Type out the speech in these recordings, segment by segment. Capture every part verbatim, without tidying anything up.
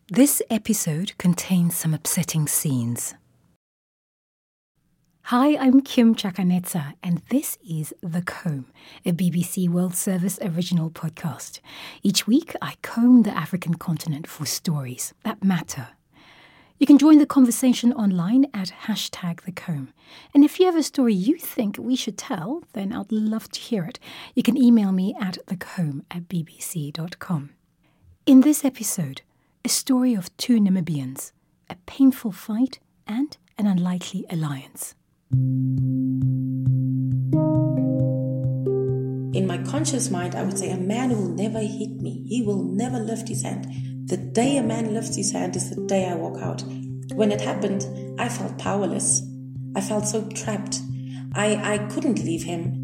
This episode contains some upsetting scenes. Hi, I'm Kim Chakanetsa, and this is The Comb, a B B C World Service original podcast. Each week, I comb the African continent for stories that matter. You can join the conversation online at hashtag The Comb. And if you have a story you think we should tell, then I'd love to hear it. You can email me at thecomb at b b c dot com. In this episode, a story of two Namibians, a painful fight and an unlikely alliance. In my conscious mind, I would say a man will never hit me. He will never lift his hand. The day a man lifts his hand is the day I walk out. When it happened, I felt powerless. I felt so trapped. I, I couldn't leave him.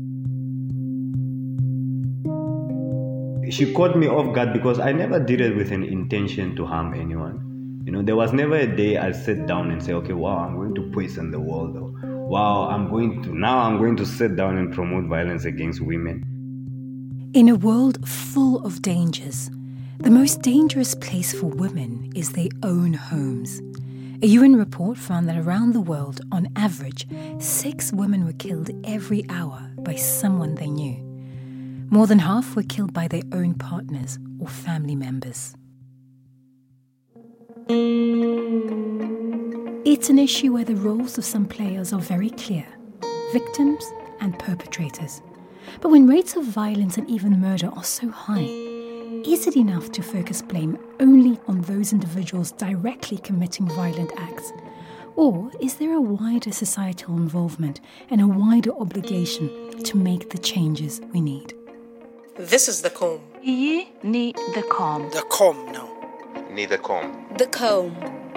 She caught me off guard because I never did it with an intention to harm anyone. You know, there was never a day I sit down and say, okay, wow, I'm going to poison the world. Or, wow, I'm going to, now I'm going to sit down and promote violence against women. In a world full of dangers, the most dangerous place for women is their own homes. A U N report found that around the world, on average, six women were killed every hour by someone they knew. More than half were killed by their own partners or family members. It's an issue where the roles of some players are very clear, victims and perpetrators. But when rates of violence and even murder are so high, is it enough to focus blame only on those individuals directly committing violent acts? Or is there a wider societal involvement and a wider obligation to make the changes we need? This is The Comb. Ye ni the calm. The Comb now. Ni the Comb. The Comb.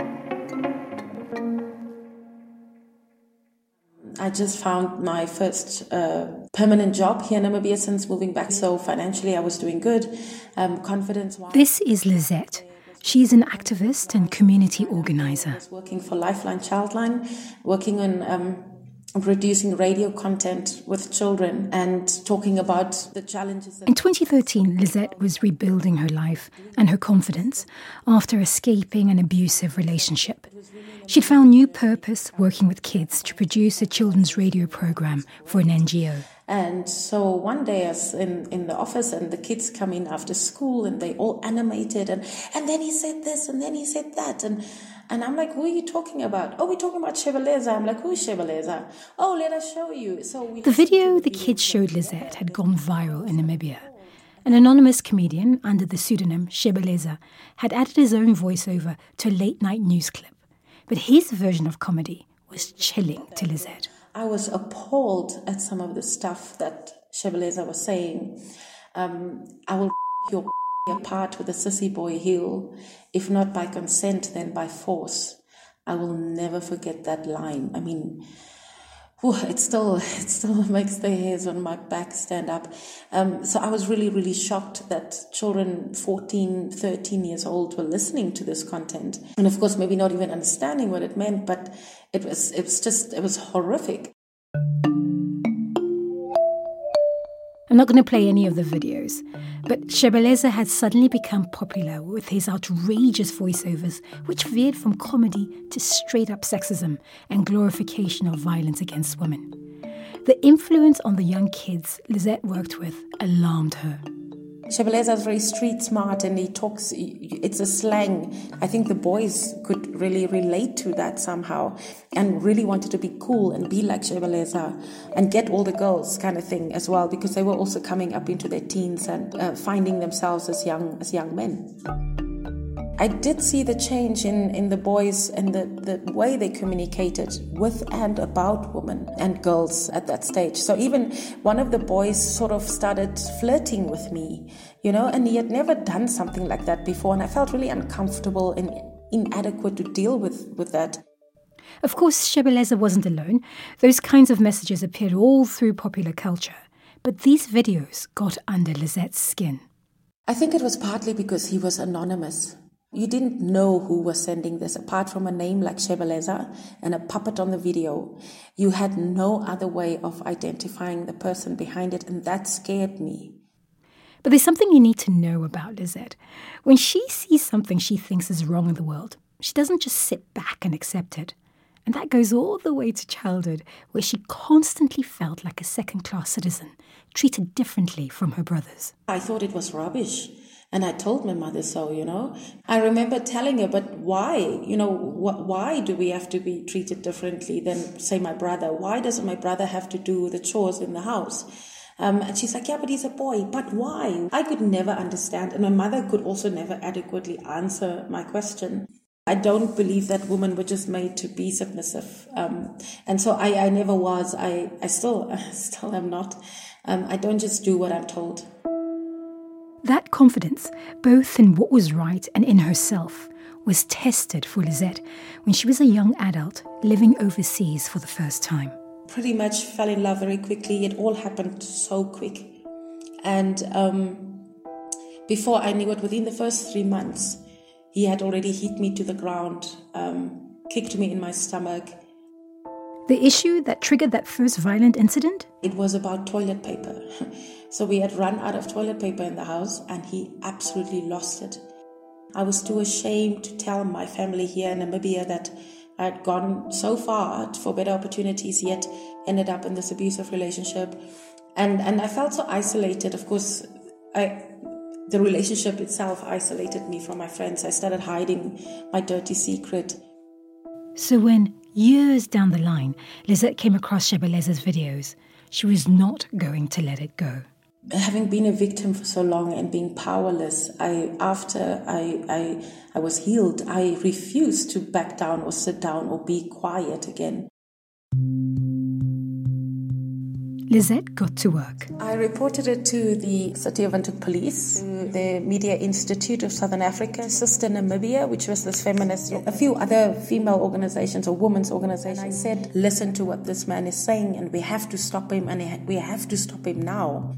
I just found my first uh, permanent job here in Namibia since moving back. So financially I was doing good, um, confidence-wise. This is Lizette. She's an activist and community organizer. I was working for Lifeline Childline, working on um, producing radio content with children and talking about the challenges. In twenty thirteen, Lizette was rebuilding her life and her confidence after escaping an abusive relationship. She'd found new purpose working with kids to produce a children's radio program for an N G O. And so one day I was in, in the office and the kids come in after school and they all animated and, and then he said this and then he said that. And, and I'm like, who are you talking about? Oh, we're talking about Shebeleza. I'm like, who is Shebeleza? Oh, let us show you. So we The video the kids showed Lizette had gone viral in Namibia. An anonymous comedian under the pseudonym Shebeleza had added his own voiceover to a late-night news clip. But his version of comedy was chilling to Lizette. I was appalled at some of the stuff that Shebeleza was saying. Um, I will your apart with a sissy boy heel, if not by consent, then by force. I will never forget that line. I mean, whew, it still it still makes the hairs on my back stand up. Um, so I was really, really shocked that children fourteen, thirteen years old were listening to this content. And of course, maybe not even understanding what it meant, but it was it was just, it was horrific. I'm not going to play any of the videos, but Shebeleza had suddenly become popular with his outrageous voiceovers, which veered from comedy to straight-up sexism and glorification of violence against women. The influence on the young kids Lizette worked with alarmed her. Shebeleza is very street smart and he talks, it's a slang. I think the boys could really relate to that somehow and really wanted to be cool and be like Shebeleza and get all the girls kind of thing as well, because they were also coming up into their teens and uh, finding themselves as young as young men. I did see the change in, in the boys and the, the way they communicated with and about women and girls at that stage. So even one of the boys sort of started flirting with me, you know, and he had never done something like that before. And I felt really uncomfortable and inadequate to deal with, with that. Of course, Shebeleza wasn't alone. Those kinds of messages appeared all through popular culture. But these videos got under Lizette's skin. I think it was partly because he was anonymous. You didn't know who was sending this, apart from a name like Shebeleza and a puppet on the video. You had no other way of identifying the person behind it, and that scared me. But there's something you need to know about Lisette. When she sees something she thinks is wrong in the world, she doesn't just sit back and accept it. And that goes all the way to childhood, where she constantly felt like a second-class citizen, treated differently from her brothers. I thought it was rubbish. And I told my mother so, you know. I remember telling her, but why? You know, wh- why do we have to be treated differently than, say, my brother? Why doesn't my brother have to do the chores in the house? Um, and she's like, yeah, but he's a boy. But why? I could never understand. And my mother could also never adequately answer my question. I don't believe that women were just made to be submissive. Um, and so I, I never was. I, I still, I still am not. Um, I don't just do what I'm told. That confidence, both in what was right and in herself, was tested for Lisette when she was a young adult living overseas for the first time. Pretty much fell in love very quickly. It all happened so quick. And um, before I knew it, within the first three months, he had already hit me to the ground, um, kicked me in my stomach. The issue that triggered that first violent incident? It was about toilet paper. So we had run out of toilet paper in the house and he absolutely lost it. I was too ashamed to tell my family here in Namibia that I had gone so far for better opportunities, yet ended up in this abusive relationship. And and I felt so isolated. Of course, I the relationship itself isolated me from my friends. I started hiding my dirty secret. So when, years down the line, Lisette came across Shebeleza's videos, she was not going to let it go. Having been a victim for so long and being powerless, I after I, I I was healed, I refused to back down or sit down or be quiet again. Lisette got to work. I reported it to the City of Windhoek Police, to the Media Institute of Southern Africa, Sister Namibia, which was this feminist, a few other female organizations or women's organizations. And I said, listen to what this man is saying and we have to stop him and we have to stop him now.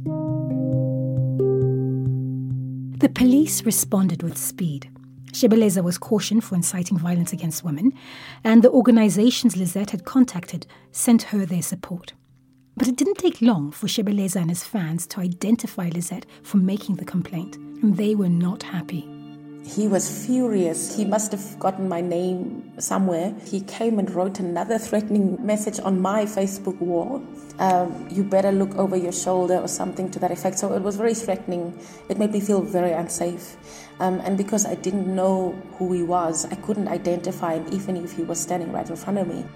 The police responded with speed. Shebeleza was cautioned for inciting violence against women, and the organizations Lisette had contacted sent her their support. But it didn't take long for Shebeleza and his fans to identify Lisette for making the complaint, and they were not happy. He was furious. He must have gotten my name somewhere. He came and wrote another threatening message on my Facebook wall. Um, you better look over your shoulder or something to that effect. So it was very threatening. It made me feel very unsafe. Um, and because I didn't know who he was, I couldn't identify him even if he was standing right in front of me.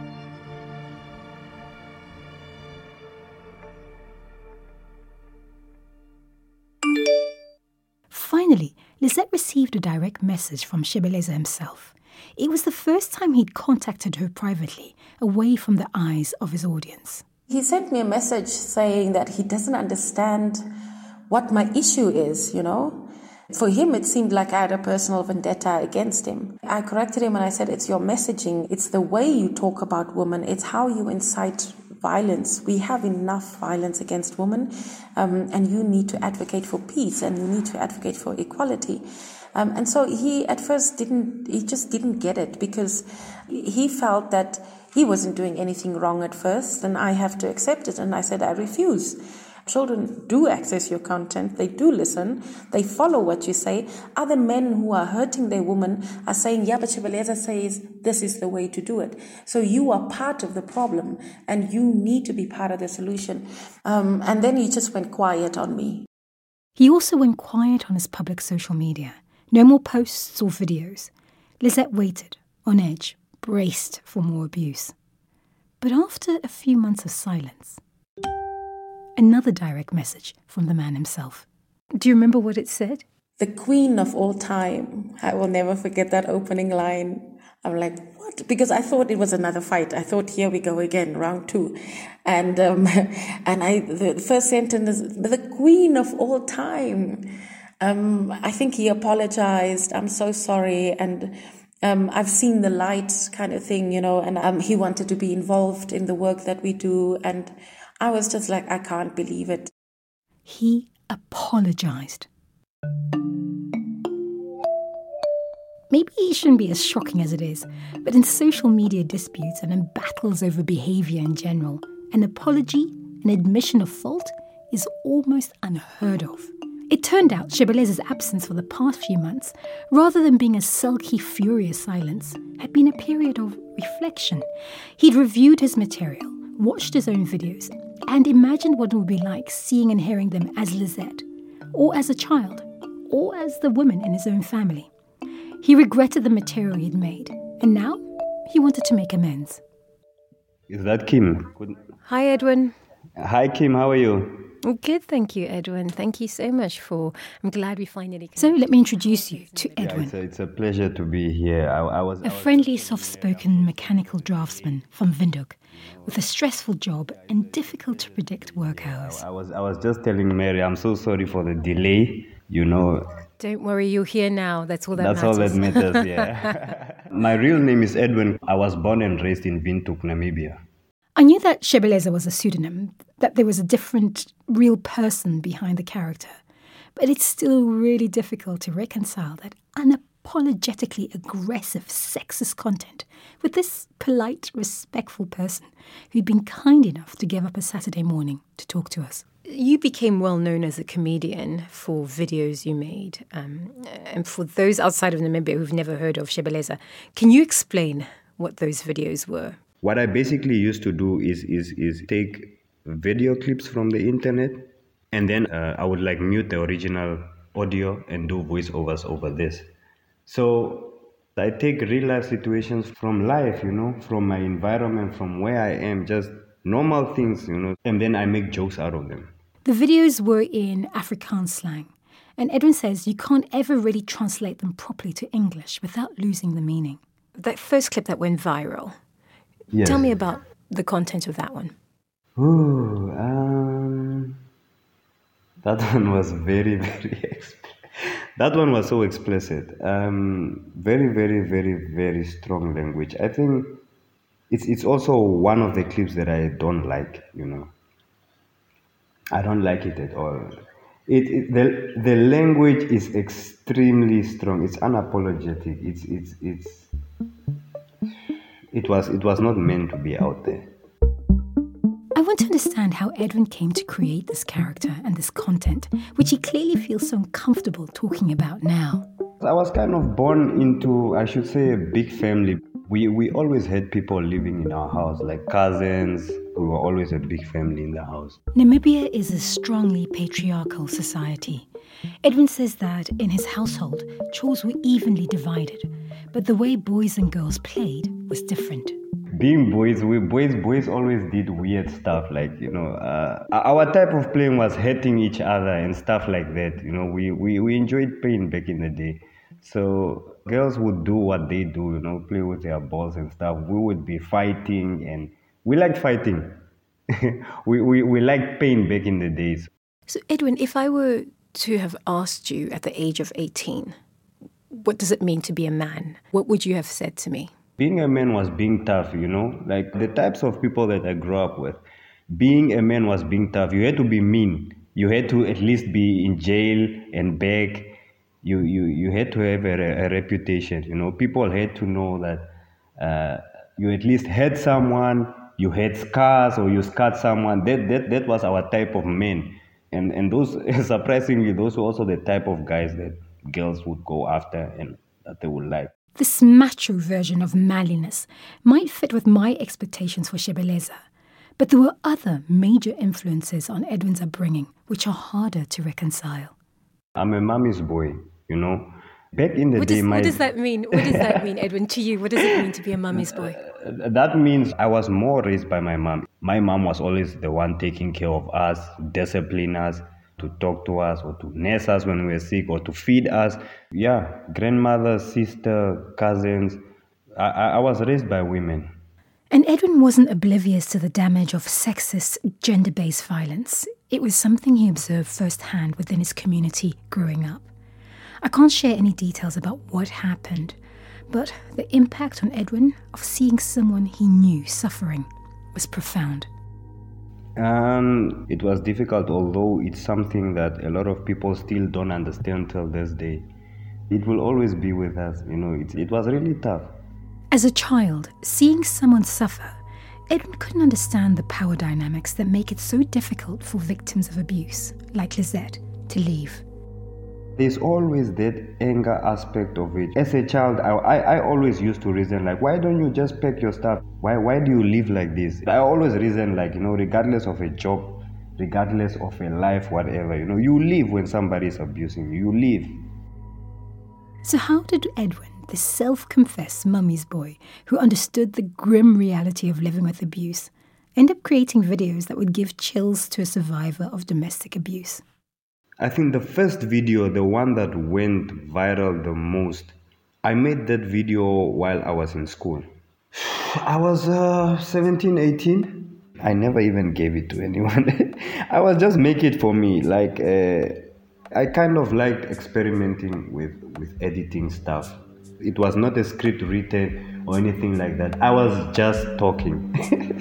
Finally, Lisette received a direct message from Shebeleza himself. It was the first time he'd contacted her privately, away from the eyes of his audience. He sent me a message saying that he doesn't understand what my issue is, you know. For him, it seemed like I had a personal vendetta against him. I corrected him and I said, it's your messaging. It's the way you talk about women. It's how you incite violence. We have enough violence against women, um, and you need to advocate for peace and you need to advocate for equality. Um, and so he at first didn't, he just didn't get it because he felt that he wasn't doing anything wrong at first and I have to accept it. And I said, I refuse. Children do access your content. They do listen. They follow what you say. Other men who are hurting their woman are saying, yeah, but Shebeleza says this is the way to do it. So you are part of the problem and you need to be part of the solution. Um, and then he just went quiet on me. He also went quiet on his public social media. No more posts or videos. Lisette waited, on edge, braced for more abuse. But after a few months of silence, another direct message from the man himself. Do you remember what it said? The queen of all time. I will never forget that opening line. I'm like, what? Because I thought it was another fight. I thought, here we go again, round two. And um, and I the first sentence is, the queen of all time. Um, I think he apologized. I'm so sorry. And um, I've seen the light kind of thing, you know, and um, he wanted to be involved in the work that we do. And I was just like, I can't believe it. He apologized. Maybe it shouldn't be as shocking as it is, but in social media disputes and in battles over behavior in general, an apology, an admission of fault, is almost unheard of. It turned out Shebeleza's absence for the past few months, rather than being a sulky, furious silence, had been a period of reflection. He'd reviewed his material, watched his own videos, and imagined what it would be like seeing and hearing them as Lizette, or as a child, or as the woman in his own family. He regretted the material he'd made, and now he wanted to make amends. Is that Kim? Good. Hi, Edwin. Hi, Kim. How are you? Good, thank you, Edwin. Thank you so much for... I'm glad we finally... So let me introduce you to Edwin. Yeah, it's, a, it's a pleasure to be here. I, I was A I was friendly, soft-spoken mechanical draftsman from Windhoek, with a stressful job and difficult-to-predict work hours. I was I was just telling Mary, I'm so sorry for the delay. You know, Don't worry, you're here now. That's all that that's matters. all that matters. Yeah. My real name is Edwin. I was born and raised in Windhoek, Namibia. I knew that Shebeleza was a pseudonym, that there was a different, real person behind the character. But it's still really difficult to reconcile that unapologetically aggressive, sexist content with this polite, respectful person who'd been kind enough to give up a Saturday morning to talk to us. You became well known as a comedian for videos you made. Um, and for those outside of Namibia who've never heard of Shebeleza, can you explain what those videos were? What I basically used to do is is is take video clips from the internet, and then uh, I would like mute the original audio and do voiceovers over this. So I take real life situations from life, you know, from my environment, from where I am, just normal things, you know, and then I make jokes out of them. The videos were in Afrikaans slang, and Edwin says you can't ever really translate them properly to English without losing the meaning. That first clip that went viral, Yes. tell me about the content of that one. Ooh, um, that one was very, very explicit. That one was so explicit. Um, very, very, very, very strong language. I think it's it's also one of the clips that I don't like. You know, I don't like it at all. It, it the the language is extremely strong. It's unapologetic. It's it's it's. It was it was not meant to be out there. I want to understand how Edwin came to create this character and this content, which he clearly feels so uncomfortable talking about now. I was kind of born into, I should say, a big family. We we always had people living in our house, like cousins. We were always a big family in the house. Namibia is a strongly patriarchal society. Edwin says that in his household, chores were evenly divided, but the way boys and girls played was different. Being boys, we boys boys always did weird stuff, like, you know, uh, our type of playing was hurting each other and stuff like that. You know, we, we, we enjoyed pain back in the day. So girls would do what they do, you know, play with their balls and stuff. We would be fighting, and we liked fighting. we, we, we liked pain back in the days. So, Edwin, if I were to have asked you at the age of eighteen, what does it mean to be a man? What would you have said to me? Being a man was being tough, you know, like the types of people that I grew up with. Being a man was being tough. You had to be mean. You had to at least be in jail and beg. You you, you had to have a, a reputation, you know. People had to know that uh, you at least had someone, you had scars, or you scarred someone. That that that was our type of men. And and those, surprisingly, those were also the type of guys that girls would go after and that they would like. This macho version of manliness might fit with my expectations for Shebeleza, but there were other major influences on Edwin's upbringing which are harder to reconcile. I'm a mommy's boy, you know. Back in the What day, does, my... what does that mean? What does that mean, Edwin, to you? What does it mean to be a mummy's boy? That means I was more raised by my mom. My mom was always the one taking care of us, discipline us, to talk to us, or to nurse us when we were sick, or to feed us. Yeah, grandmother, sister, cousins. I, I was raised by women. And Edwin wasn't oblivious to the damage of sexist, gender-based violence. It was something he observed firsthand within his community growing up. I can't share any details about what happened, but the impact on Edwin of seeing someone he knew suffering was profound. Um, it was difficult, although it's something that a lot of people still don't understand till this day. It will always be with us, you know. It, it was really tough. As a child, seeing someone suffer, Edwin couldn't understand the power dynamics that make it so difficult for victims of abuse, like Lizette, to leave. There's always that anger aspect of it. As a child, I, I, I always used to reason like, why don't you just pack your stuff? Why why do you live like this? I always reason like, you know, regardless of a job, regardless of a life, whatever, you know, you leave when somebody is abusing you. You leave. So how did Edwin, the self-confessed mummy's boy who understood the grim reality of living with abuse, end up creating videos that would give chills to a survivor of domestic abuse? I think the first video, the one that went viral the most, I made that video while I was in school. I was uh, seventeen, eighteen. I never even gave it to anyone. I was just making it for me. Like, uh, I kind of liked experimenting with, with editing stuff. It was not a script written or anything like that. I was just talking.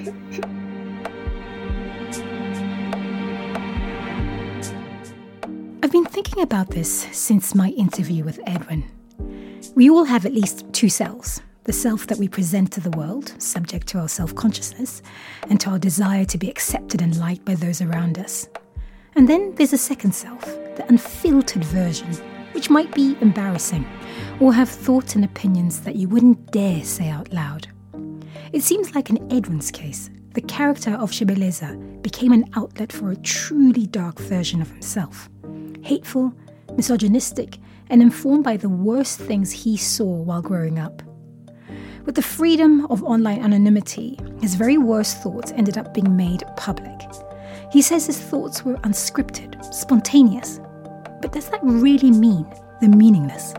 I've been thinking about this since my interview with Edwin. We all have at least two selves. The self that we present to the world, subject to our self-consciousness, and to our desire to be accepted and liked by those around us. And then there's a second self, the unfiltered version, which might be embarrassing, or have thoughts and opinions that you wouldn't dare say out loud. It seems like in Edwin's case, the character of Shebeleza became an outlet for a truly dark version of himself. Hateful, misogynistic, and informed by the worst things he saw while growing up. With the freedom of online anonymity, his very worst thoughts ended up being made public. He says his thoughts were unscripted, spontaneous. But does that really mean the meaningless?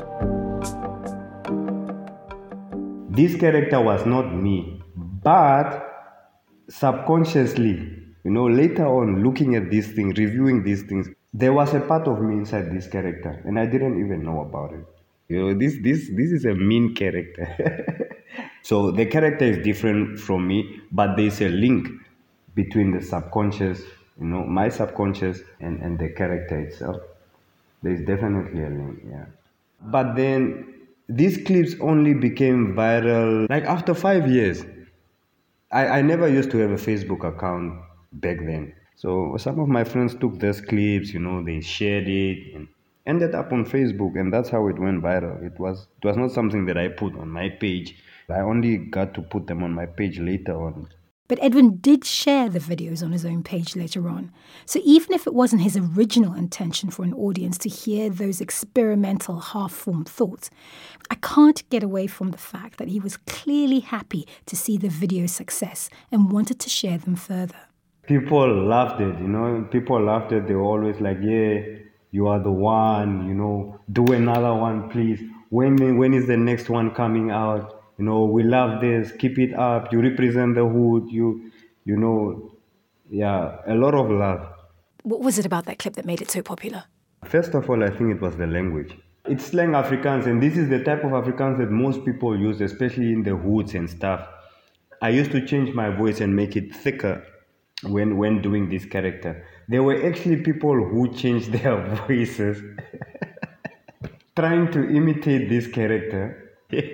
This character was not me, but subconsciously, you know, later on, looking at these things, reviewing these things, there was a part of me inside this character, and I didn't even know about it. You know, this this this is a mean character. So the character is different from me, but there's a link between the subconscious, you know, my subconscious and, and the character itself. There's definitely a link, yeah. But then these clips only became viral like after five years. I, I never used to have a Facebook account back then. So some of my friends took those clips, you know, they shared it and ended up on Facebook, and that's how it went viral. It was it was not something that I put on my page. I only got to put them on my page later on. But Edwin did share the videos on his own page later on. So even if it wasn't his original intention for an audience to hear those experimental half-formed thoughts, I can't get away from the fact that he was clearly happy to see the video's success and wanted to share them further. People loved it, you know. People loved it. They were always like, yeah, you are the one, you know, do another one, please. When, when is the next one coming out? You know, we love this, keep it up, you represent the hood, you, you know, yeah, a lot of love. What was it about that clip that made it so popular? First of all, I think it was the language. It's slang Afrikaans, and this is the type of Afrikaans that most people use, especially in the hoods and stuff. I used to change my voice and make it thicker when, when doing this character. There were actually people who changed their voices trying to imitate this character.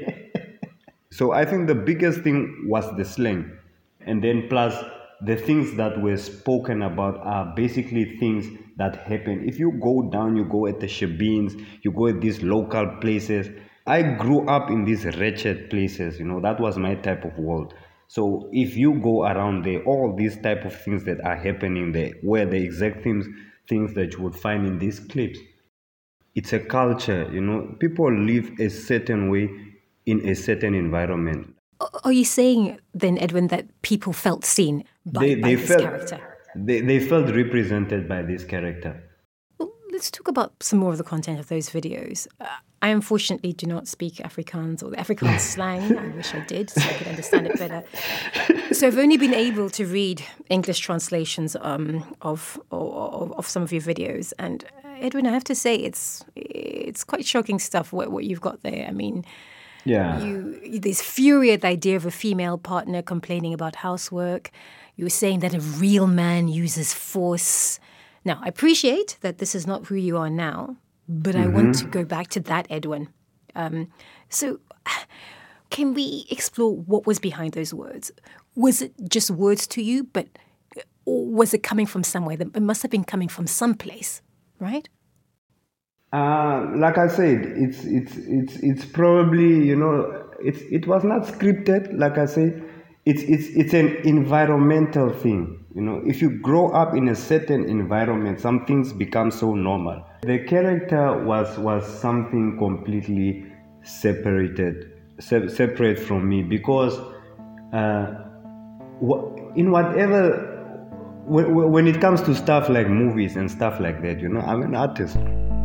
So I think the biggest thing was the slang. And then plus the things that were spoken about are basically things that happen. If you go down, you go at the shebeens, you go at these local places. I grew up in these wretched places, you know, that was my type of world. So if you go around there, all these type of things that are happening there were the exact things, things that you would find in these clips. It's a culture, you know, people live a certain way in a certain environment. Are you saying then, Edwin, that people felt seen by, they, by they this felt, character? They, they felt represented by this character. Well, let's talk about some more of the content of those videos. Uh, I unfortunately do not speak Afrikaans or the Afrikaans slang. I wish I did so I could understand it better. So I've only been able to read English translations um, of, of of some of your videos. And uh, Edwin, I have to say, it's it's quite shocking stuff what, what you've got there. I mean... Yeah. You, this fury at the idea of a female partner complaining about housework. You were saying that a real man uses force. Now, I appreciate that this is not who you are now, but mm-hmm. I want to go back to that, Edwin. Um, so can we explore what was behind those words? Was it just words to you, but or was it coming from somewhere? It must have been coming from someplace, right? Uh, like I said, it's it's it's it's probably, you know, it's it was not scripted. Like I said, it's it's it's an environmental thing. You know, if you grow up in a certain environment, some things become so normal. The character was was something completely separated, se- separate from me because uh, in whatever when, when it comes to stuff like movies and stuff like that, you know, I'm an artist.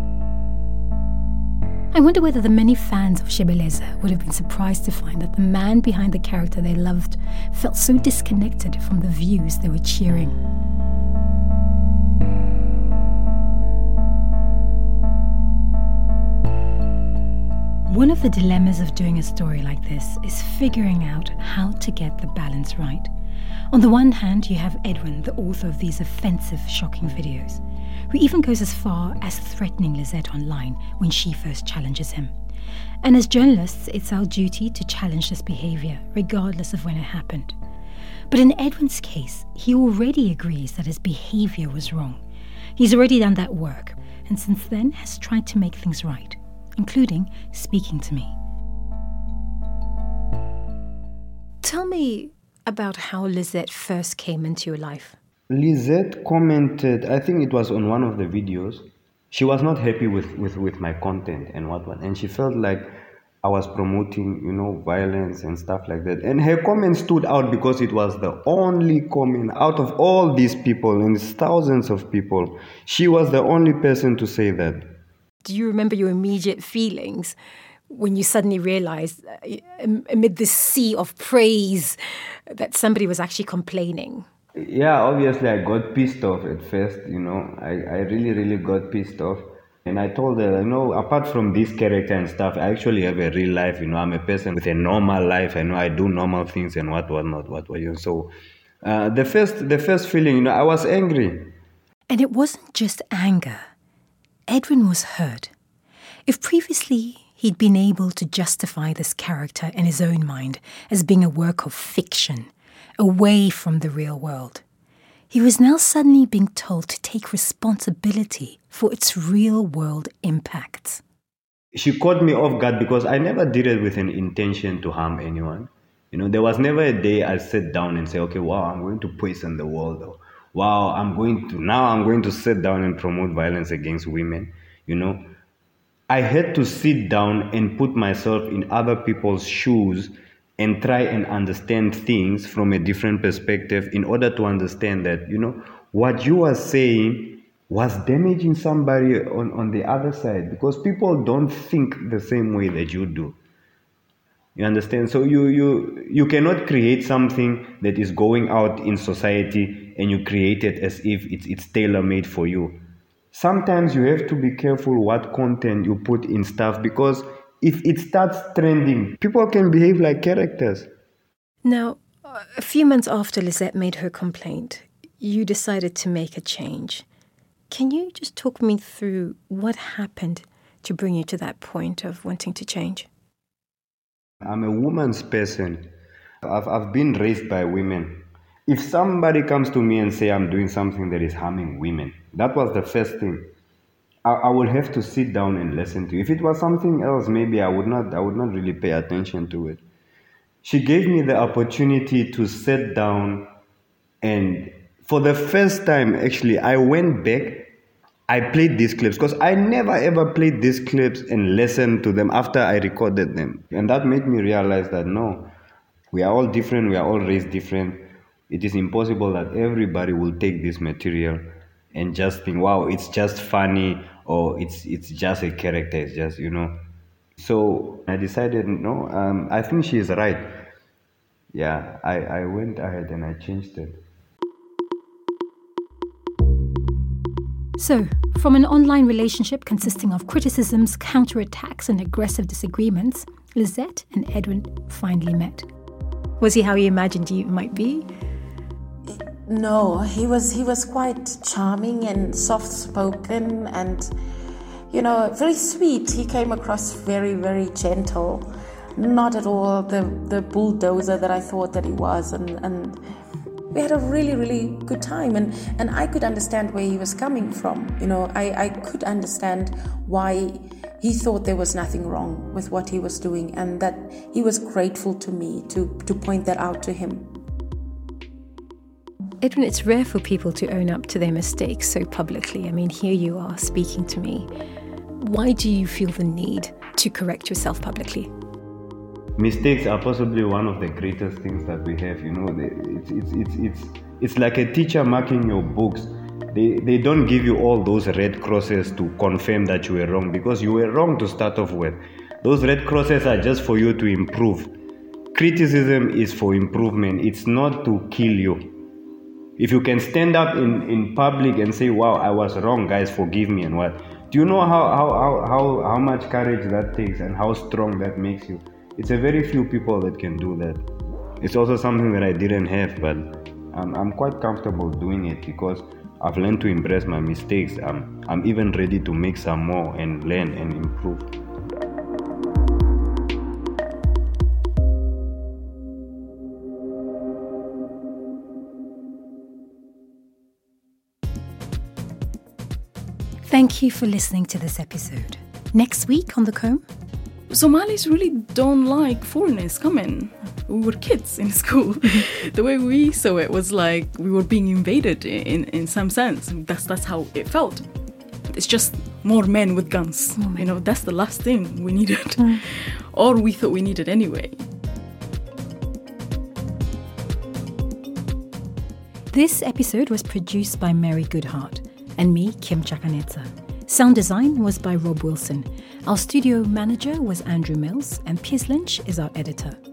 I wonder whether the many fans of Shebeleza would have been surprised to find that the man behind the character they loved felt so disconnected from the views they were cheering. One of the dilemmas of doing a story like this is figuring out how to get the balance right. On the one hand, you have Edwin, the author of these offensive, shocking videos, who even goes as far as threatening Lisette online when she first challenges him. And as journalists, it's our duty to challenge this behaviour, regardless of when it happened. But in Edwin's case, he already agrees that his behaviour was wrong. He's already done that work, and since then has tried to make things right, including speaking to me. Tell me about how Lisette first came into your life. Lisette commented, I think it was on one of the videos. She was not happy with, with, with my content and what, what, and she felt like I was promoting, you know, violence and stuff like that. And her comment stood out because it was the only comment out of all these people, and it's thousands of people. She was the only person to say that. Do you remember your immediate feelings when you suddenly realized, uh, amid this sea of praise, that somebody was actually complaining? Yeah, obviously I got pissed off at first, you know. I, I really, really got pissed off. And I told her, you know, apart from this character and stuff, I actually have a real life, you know. I'm a person with a normal life. I know I do normal things and what, what, not, what, what, you know. So uh, the first, the first feeling, you know, I was angry. And it wasn't just anger. Edwin was hurt. If previously he'd been able to justify this character in his own mind as being a work of fiction, away from the real world, he was now suddenly being told to take responsibility for its real-world impacts. She caught me off guard because I never did it with an intention to harm anyone. You know, there was never a day I sit down and say, okay, wow, I'm going to poison the world. Or, wow, I'm going to, now I'm going to sit down and promote violence against women. You know, I had to sit down and put myself in other people's shoes and try and understand things from a different perspective in order to understand that, you know, what you are saying was damaging somebody on, on the other side, because people don't think the same way that you do. You understand? So you, you, you cannot create something that is going out in society and you create it as if it's, it's tailor-made for you. Sometimes you have to be careful what content you put in stuff, because if it starts trending, people can behave like characters. Now, a few months after Lisette made her complaint, you decided to make a change. Can you just talk me through what happened to bring you to that point of wanting to change? I'm a woman's person. I've, I've been raised by women. If somebody comes to me and say I'm doing something that is harming women, that was the first thing. I, I will have to sit down and listen to it. If it was something else, maybe I would not I would not really pay attention to it. She gave me the opportunity to sit down, and for the first time, actually, I went back. I played these clips because I never ever played these clips and listened to them after I recorded them. And that made me realize that no, we are all different, we are all raised different. It is impossible that everybody will take this material and just think, wow, it's just funny, or it's it's just a character, it's just, you know. So I decided, no, um, I think she is right. Yeah, I, I went ahead and I changed it. So, from an online relationship consisting of criticisms, counterattacks, and aggressive disagreements, Lisette and Edwin finally met. Was he how you imagined you might be? No, he was he was quite charming and soft-spoken and, you know, very sweet. He came across very, very gentle. Not at all the, the bulldozer that I thought that he was. And, and we had a really, really good time. And, and I could understand where he was coming from. You know, I, I could understand why he thought there was nothing wrong with what he was doing, and that he was grateful to me to, to point that out to him. Edwin, it's rare for people to own up to their mistakes so publicly. I mean, here you are speaking to me. Why do you feel the need to correct yourself publicly? Mistakes are possibly one of the greatest things that we have. You know, it's it's it's it's it's like a teacher marking your books. They they don't give you all those red crosses to confirm that you were wrong, because you were wrong to start off with. Those red crosses are just for you to improve. Criticism is for improvement. It's not to kill you. If you can stand up in, in public and say, wow, I was wrong, guys, forgive me, and what? Do you know how, how, how, how, how much courage that takes and how strong that makes you? It's a very few people that can do that. It's also something that I didn't have, but I'm, I'm quite comfortable doing it because I've learned to embrace my mistakes. I'm, I'm even ready to make some more and learn and improve. Thank you for listening to this episode. Next week on The Comb, Somalis really don't like foreigners coming. We were kids in school. The way we saw it was like we were being invaded in, in some sense. That's that's how it felt. It's just more men with guns. Oh, you know, that's the last thing we needed. Mm. Or we thought we needed anyway. This episode was produced by Mary Goodhart and me, Kim Chakanetsa. Sound design was by Rob Wilson. Our studio manager was Andrew Mills, and Piers Lynch is our editor.